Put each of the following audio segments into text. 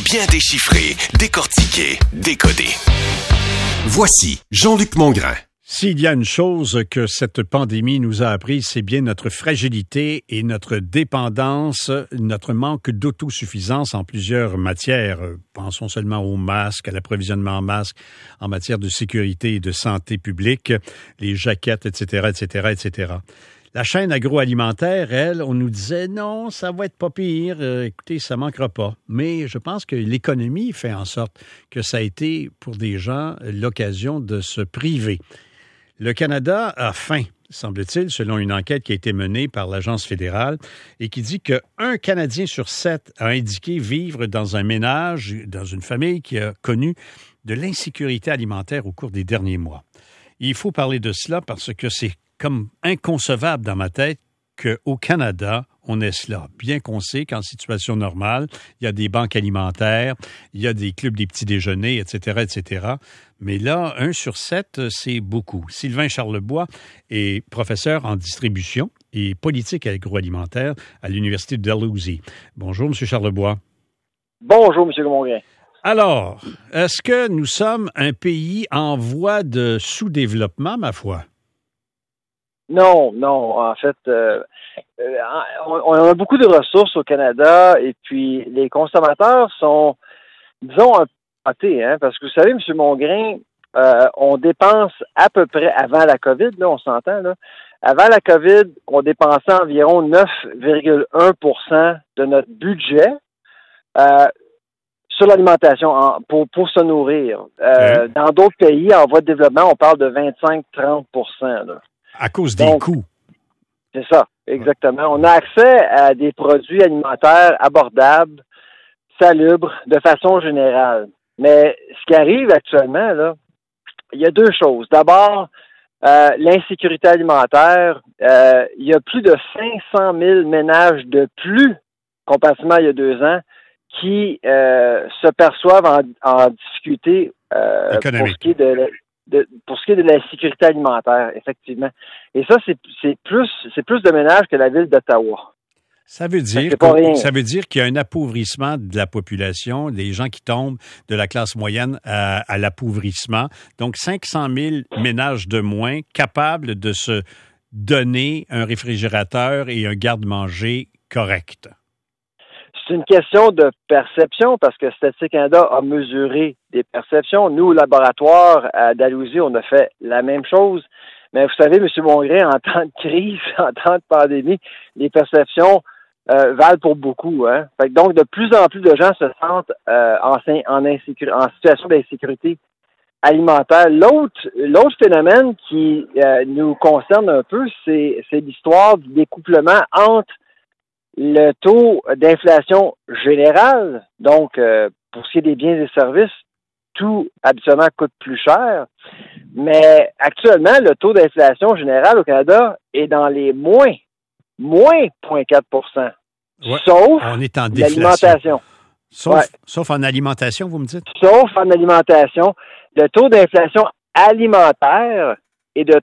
Bien déchiffré, décortiqué, décodé. Voici Jean-Luc Mongrain. S'il y a une chose que cette pandémie nous a appris, c'est bien notre fragilité et notre dépendance, notre manque d'autosuffisance en plusieurs matières. Pensons seulement aux masques, à l'approvisionnement en masques, en matière de sécurité et de santé publique, les jaquettes, etc., etc., etc. La chaîne agroalimentaire, elle, on nous disait non, ça va être pas pire, écoutez, ça manquera pas. Mais je pense que l'économie fait en sorte que ça a été pour des gens l'occasion de se priver. Le Canada a faim, semble-t-il, selon une enquête qui a été menée par l'Agence fédérale et qui dit qu'un Canadien sur 7 a indiqué vivre dans un ménage, dans une famille qui a connu de l'insécurité alimentaire au cours des derniers mois. Il faut parler de cela parce que c'est comme inconcevable dans ma tête qu'au Canada, on ait cela. Bien qu'on sait qu'en situation normale, il y a des banques alimentaires, il y a des clubs des petits déjeuners, etc., etc. Mais là, 1 sur 7, c'est beaucoup. Sylvain Charlebois est professeur en distribution et politique agroalimentaire à l'Université de Dalhousie. Bonjour, M. Charlebois. Bonjour, M. Mongrain. Alors, est-ce que nous sommes un pays en voie de sous-développement, ma foi? Non. En fait, on a beaucoup de ressources au Canada et puis les consommateurs sont, disons, un peu pâtés, parce que vous savez, M. Mongrain, on dépense à peu près, avant la COVID, là, on s'entend, là, avant la COVID, on dépensait environ 9,1% de notre budget sur l'alimentation pour se nourrir. Dans d'autres pays en voie de développement, on parle de 25-30%. Là. À cause des coûts. C'est ça, exactement. On a accès à des produits alimentaires abordables, salubres, de façon générale. Mais ce qui arrive actuellement, là, il y a deux choses. D'abord, l'insécurité alimentaire. Il y a plus de 500 000 ménages de plus, comparativement à il y a 2 ans, qui se perçoivent en difficulté pour ce qui est de la sécurité alimentaire, effectivement. Et ça, c'est plus de ménages que la ville d'Ottawa. Ça veut dire qu'il y a un appauvrissement de la population, des gens qui tombent de la classe moyenne à l'appauvrissement. Donc, 500 000 ménages de moins capables de se donner un réfrigérateur et un garde-manger correct. C'est une question de perception parce que Statistique Canada a mesuré des perceptions. Nous, au laboratoire à Dalhousie, on a fait la même chose. Mais vous savez, M. Mongrain, en temps de crise, en temps de pandémie, les perceptions valent pour beaucoup. Fait que donc, de plus en plus de gens se sentent en situation d'insécurité alimentaire. L'autre phénomène qui nous concerne un peu, c'est l'histoire du découplement entre le taux d'inflation générale, donc pour ce qui est des biens et services, tout habituellement coûte plus cher. Mais actuellement, le taux d'inflation générale au Canada est dans les moins 0,4%. Ouais, sauf on est en l'alimentation. Sauf en alimentation, vous me dites? Sauf en alimentation. Le taux d'inflation alimentaire est de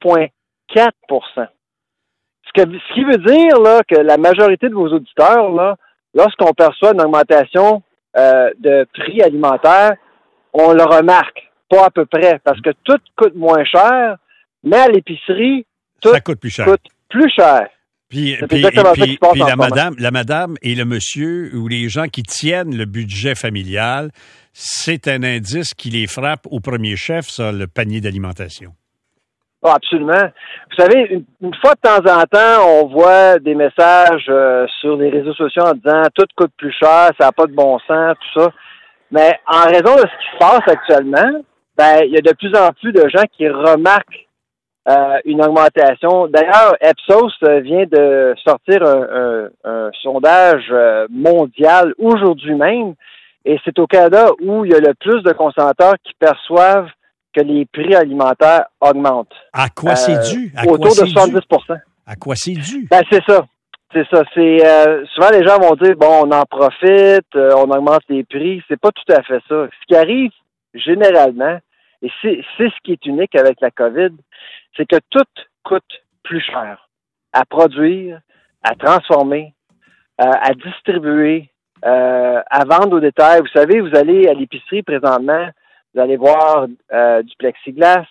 3,4%. Ce qui veut dire là que la majorité de vos auditeurs, là, lorsqu'on perçoit une augmentation de prix alimentaire, on le remarque, pas à peu près, parce que tout coûte moins cher, mais à l'épicerie, tout ça coûte plus cher. Puis la madame et le monsieur ou les gens qui tiennent le budget familial, c'est un indice qui les frappe au premier chef, ça, le panier d'alimentation. Oh, absolument. Vous savez, une fois de temps en temps, on voit des messages sur les réseaux sociaux en disant « tout coûte plus cher, ça n'a pas de bon sens, tout ça ». Mais en raison de ce qui se passe actuellement, il y a de plus en plus de gens qui remarquent une augmentation. D'ailleurs, Ipsos vient de sortir un sondage mondial aujourd'hui même, et c'est au Canada où il y a le plus de consommateurs qui perçoivent que les prix alimentaires augmentent. À quoi c'est dû? Autour de 70%. À quoi c'est dû? C'est ça. Souvent les gens vont dire, bon, on en profite, on augmente les prix. C'est pas tout à fait ça. Ce qui arrive généralement, et c'est ce qui est unique avec la COVID, c'est que tout coûte plus cher à produire, à transformer, à distribuer, à vendre au détail. Vous savez, vous allez à l'épicerie présentement, vous allez voir du plexiglas,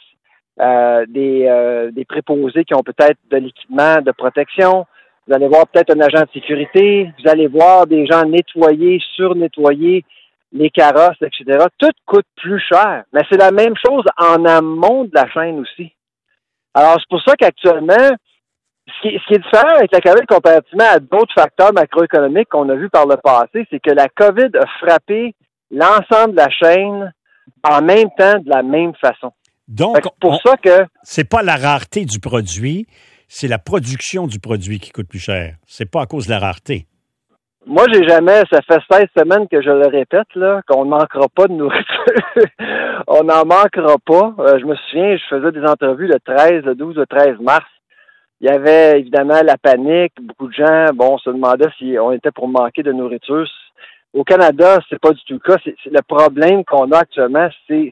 des préposés qui ont peut-être de l'équipement de protection. Vous allez voir peut-être un agent de sécurité. Vous allez voir des gens nettoyer, surnettoyer les carrosses, etc. Tout coûte plus cher. Mais c'est la même chose en amont de la chaîne aussi. Alors, c'est pour ça qu'actuellement, ce qui est différent avec la COVID comparativement à d'autres facteurs macroéconomiques qu'on a vus par le passé, c'est que la COVID a frappé l'ensemble de la chaîne en même temps, de la même façon. Donc, ça que c'est pas la rareté du produit, c'est la production du produit qui coûte plus cher. C'est pas à cause de la rareté. Moi, ça fait 16 semaines que je le répète, là, qu'on ne manquera pas de nourriture. On n'en manquera pas. Je me souviens, je faisais des entrevues le 12, le 13 mars. Il y avait évidemment la panique. Beaucoup de gens, se demandaient si on était pour manquer de nourriture. Au Canada, c'est pas du tout le cas. C'est le problème qu'on a actuellement, c'est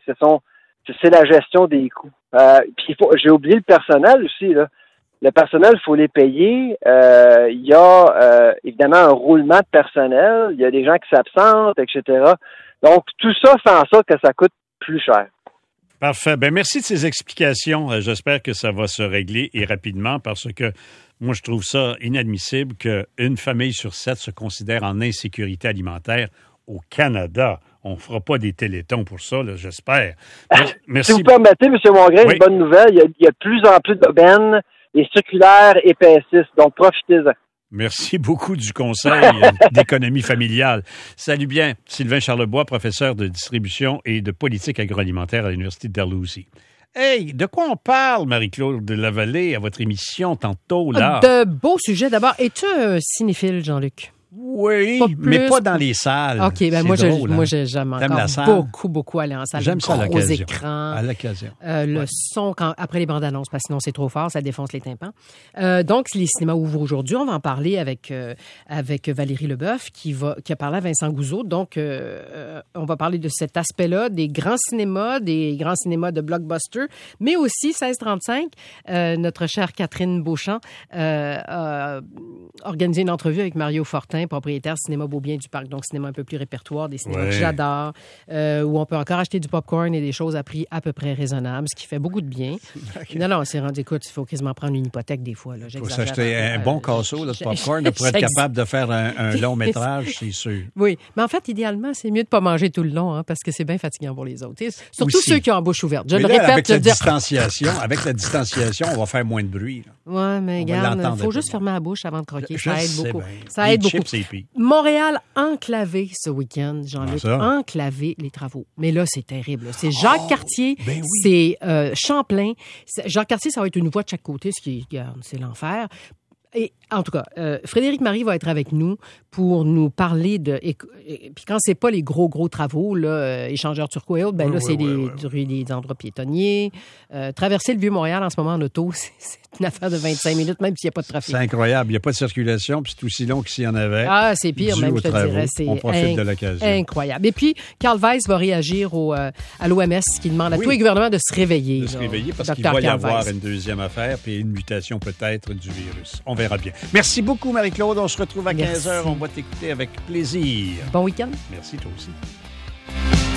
la gestion des coûts. Puis j'ai oublié le personnel aussi, là. Le personnel, il faut les payer. Il y a évidemment un roulement de personnel. Il y a des gens qui s'absentent, etc. Donc, tout ça fait en sorte que ça coûte plus cher. Parfait. Ben merci de ces explications. J'espère que ça va se régler et rapidement parce que moi, je trouve ça inadmissible qu'une famille sur 7 se considère en insécurité alimentaire au Canada. On ne fera pas des télétons pour ça, là, j'espère. Merci. Si vous permettez, M. Mongrain, oui. Une bonne nouvelle. Il y a de plus en plus d'aubaines. Les circulaires épaississent, donc profitez-en. Merci beaucoup du conseil d'économie familiale. Salut bien, Sylvain Charlebois, professeur de distribution et de politique agroalimentaire à l'Université de Dalhousie. Hey, de quoi on parle, Marie-Claude de Lavallée, à votre émission tantôt, là? De beaux sujets. D'abord, es-tu un cinéphile, Jean-Luc? Oui, mais pas dans les salles. OK, ben moi, j'aime encore beaucoup aller en salle. J'aime ça à l'occasion. Écrans. À l'occasion. Le son après les bandes annonces, parce que sinon c'est trop fort, ça défonce les tympans. Donc, les cinémas ouvrent aujourd'hui. On va en parler avec Valérie Leboeuf, qui a parlé à Vincent Gouzeau. Donc, on va parler de cet aspect-là, des grands cinémas de blockbuster, mais aussi 1635. Notre chère Catherine Beauchamp a organisé une entrevue avec Mario Fortin, propriétaire Cinéma Beaubien du Parc, donc cinéma un peu plus répertoire, des cinémas que j'adore, où on peut encore acheter du popcorn et des choses à prix à peu près raisonnable, ce qui fait beaucoup de bien. Okay. Non, on s'est rendu, écoute, il faut quasiment prendre une hypothèque des fois. Il faut s'acheter un bon casseau de popcorn pour être capable de faire un long métrage, c'est sûr. Oui, mais en fait, idéalement, c'est mieux de ne pas manger tout le long, parce que c'est bien fatigant pour les autres. Surtout ceux qui ont la bouche ouverte. Je le répète. Avec la distanciation, on va faire moins de bruit. Oui, mais regarde, il faut juste fermer la bouche avant de croquer. Ça aide beaucoup. Ça aide beaucoup. Montréal enclavé ce week-end, Jean-Luc. Enclavé les travaux. Mais là, c'est terrible. C'est Jacques Cartier, c'est Champlain. Jacques Cartier, ça va être une voie de chaque côté, ce qui c'est l'enfer. Et en tout cas, Frédéric Marie va être avec nous pour nous parler de... Et puis quand c'est pas les gros travaux, là, échangeurs turco et autres, ben là, c'est des endroits piétonniers. Traverser le Vieux-Montréal en ce moment en auto, c'est une affaire de 25 minutes, même s'il n'y a pas de trafic. C'est incroyable. Il n'y a pas de circulation, puis c'est aussi long que s'il y en avait. Ah, c'est pire, même, je te dirais. On profite de l'occasion. Incroyable. Et puis, Carl Weiss va réagir à l'OMS qui demande à tous les gouvernements de se réveiller. De se réveiller, parce qu'il va y avoir une deuxième affaire, puis une mutation peut-être du virus. On verra bien. Merci beaucoup, Marie-Claude. On se retrouve à 15h. On va t'écouter avec plaisir. Bon week-end. Merci, toi aussi.